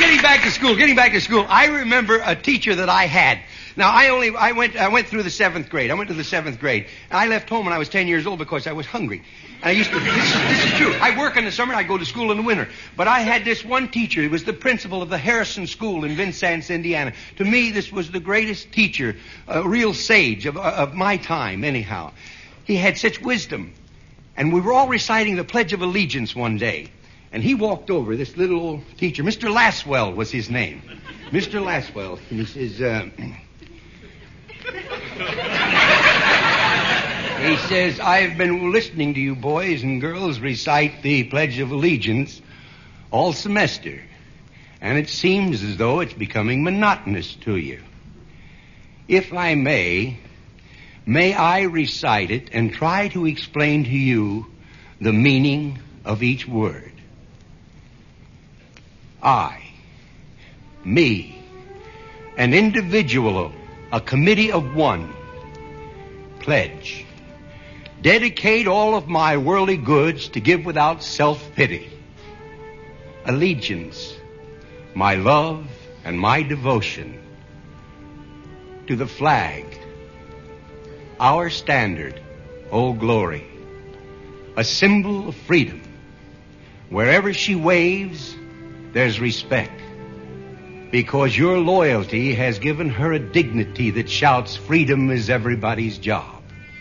getting back to school. I remember a teacher that I had. Now, I went through the 7th grade. I went to the 7th grade. And I left home when I was 10 years old because I was hungry. And I used to, this is true. I work in the summer, I go to school in the winter. But I had this one teacher. He was the principal of the Harrison School in Vincennes, Indiana. To me, this was the greatest teacher, a real sage of my time, anyhow. He had such wisdom. And we were all reciting the Pledge of Allegiance one day. And he walked over, this little old teacher. Mr. Laswell was his name. Mr. Laswell. And he says, he says, I've been listening to you boys and girls recite the Pledge of Allegiance all semester. And it seems as though it's becoming monotonous to you. If I may I recite it and try to explain to you the meaning of each word. I, me, an individual, a committee of one, pledge, dedicate all of my worldly goods to give without self-pity. Allegiance, my love and my devotion to the flag, our standard, Old Glory, a symbol of freedom. Wherever she waves, there's respect, because your loyalty has given her a dignity that shouts, freedom is everybody's job.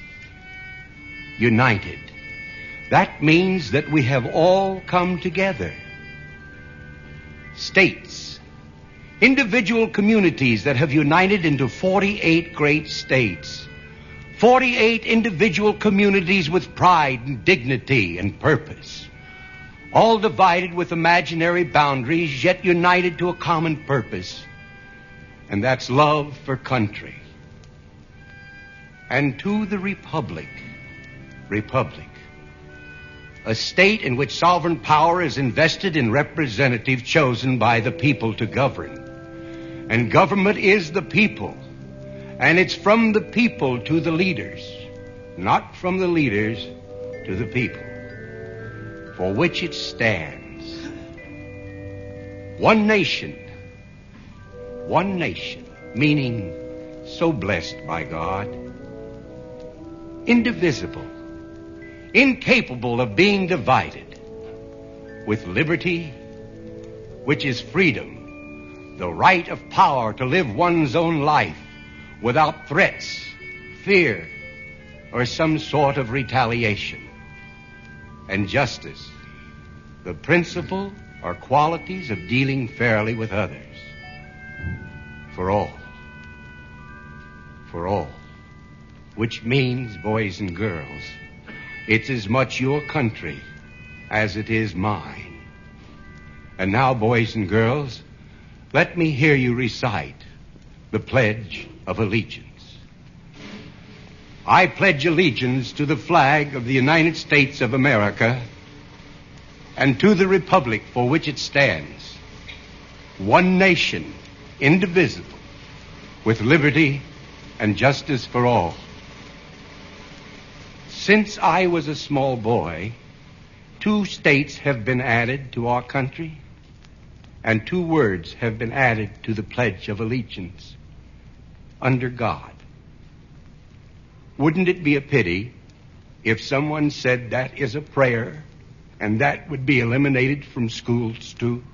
United. That means that we have all come together. States. Individual communities that have united into 48 great states. 48 individual communities with pride and dignity and purpose. All divided with imaginary boundaries, yet united to a common purpose. And that's love for country. And to the Republic, a state in which sovereign power is invested in representatives chosen by the people to govern. And government is the people. And it's from the people to the leaders, not from the leaders to the people, for which it stands. One nation, meaning so blessed by God, indivisible, incapable of being divided, with liberty, which is freedom, the right of power to live one's own life without threats, fear, or some sort of retaliation. And justice, the principle or qualities of dealing fairly with others. For all, which means, boys and girls, it's as much your country as it is mine. And now, boys and girls, let me hear you recite the Pledge of Allegiance. I pledge allegiance to the flag of the United States of America and to the republic for which it stands, one nation, indivisible, with liberty and justice for all. Since I was a small boy, 2 states have been added to our country, and 2 words have been added to the Pledge of Allegiance. Under God. Wouldn't it be a pity if someone said that is a prayer and that would be eliminated from schools too?